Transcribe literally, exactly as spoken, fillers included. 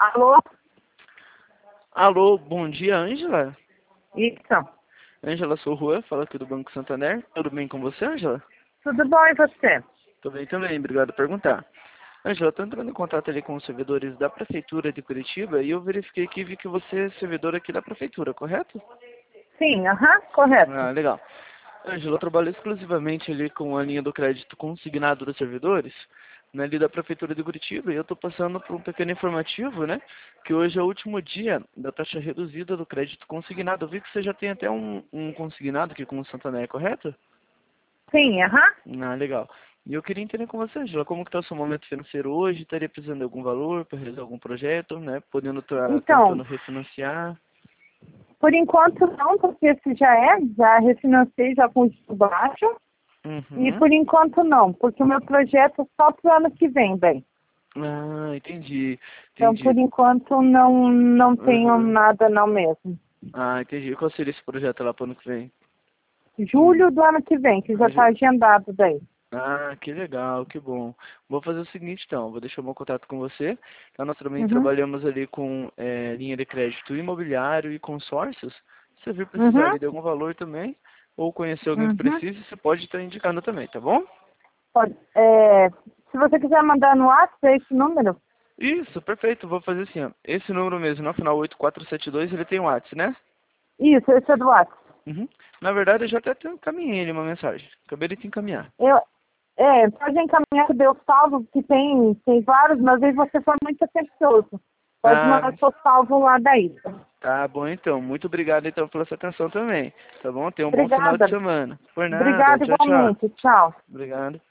Alô? Alô, bom dia, Ângela. Isso. Ângela, sou o Juan, fala aqui do Banco Santander. Tudo bem com você, Ângela? Tudo bom e você? Tudo bem também, obrigado por perguntar. Ângela, estou entrando em contato ali com os servidores da Prefeitura de Curitiba e eu verifiquei aqui e vi que você é servidor aqui da Prefeitura, correto? Sim, aham, correto. Ah, legal. Ângela, eu trabalho exclusivamente ali com a linha do crédito consignado dos servidores, né, ali da Prefeitura de Curitiba, e eu estou passando por um pequeno informativo, né, que hoje é o último dia da taxa reduzida do crédito consignado. Eu vi que você já tem até um, um consignado aqui com o Santander, correto? Sim, aham. Ah, legal. E eu queria entender com você, Angela, como que está o seu momento financeiro hoje? Estaria precisando de algum valor para realizar algum projeto, né? Podendo estar Então, tentando refinanciar. por enquanto não, porque esse já é, já refinancei já com juros baixo. E Uhum. por enquanto não, porque o meu projeto é só para o ano que vem, bem. Ah, entendi. Então, por Entendi. enquanto, não, não tenho Uhum. nada não mesmo. Ah, entendi. Qual seria esse projeto lá para o ano que vem? Hum. Julho do ano que vem, que já Ah, está ju- agendado daí. ah, que legal, que bom. Vou fazer o seguinte então, vou deixar o meu contato com você. Então, nós também Uhum, trabalhamos ali com eh, linha de crédito imobiliário e consórcios. Se você vir precisar uhum, ali de algum valor também, ou conhecer alguém que uhum. precise, você pode estar indicando também, tá bom? Pode, é, se você quiser mandar no WhatsApp, é esse número. Isso, perfeito. Vou fazer assim, ó. Esse número mesmo, no final oito quatro sete dois, ele tem o WhatsApp, né? Isso, esse é do WhatsApp. Uhum. Na verdade, eu já até te- encaminhei ele uma mensagem. Acabei de te encaminhar. Eu, é, pode encaminhar que deu salvo, que tem, tem vários, mas aí você foi muito atencioso. Pode Ah, mandar seu salvo lá daí. tá bom então. Muito obrigado então pela sua atenção também. Tá bom? Tenha um bom final de Obrigada. semana. Por nada. Obrigada Tchau, tchau. igualmente. Tchau. Obrigado.